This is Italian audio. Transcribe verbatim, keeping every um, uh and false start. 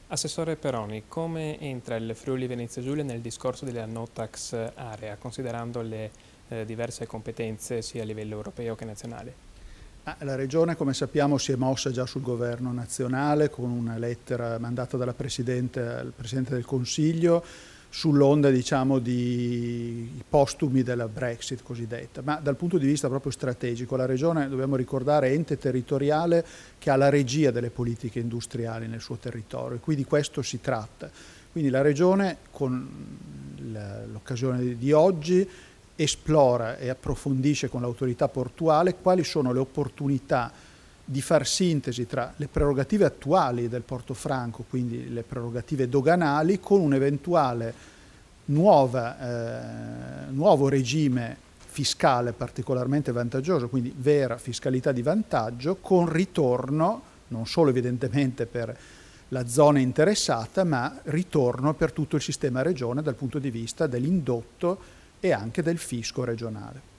Assessore Peroni, come entra il Friuli Venezia Giulia nel discorso della no tax area, considerando le eh, diverse competenze sia a livello europeo che nazionale? La Regione, come sappiamo, si è mossa già sul governo nazionale con una lettera mandata dalla Presidente al Presidente del Consiglio sull'onda, diciamo, di postumi della Brexit cosiddetta. Ma dal punto di vista proprio strategico, la Regione, dobbiamo ricordare, è ente territoriale che ha la regia delle politiche industriali nel suo territorio, e qui di questo si tratta. Quindi la Regione, con l'occasione di oggi, esplora e approfondisce con l'autorità portuale quali sono le opportunità di far sintesi tra le prerogative attuali del Porto Franco, quindi le prerogative doganali, con un eventuale nuova, eh, nuovo regime fiscale particolarmente vantaggioso, quindi vera fiscalità di vantaggio, con ritorno, non solo evidentemente per la zona interessata, ma ritorno per tutto il sistema regione dal punto di vista dell'indotto e anche del fisco regionale.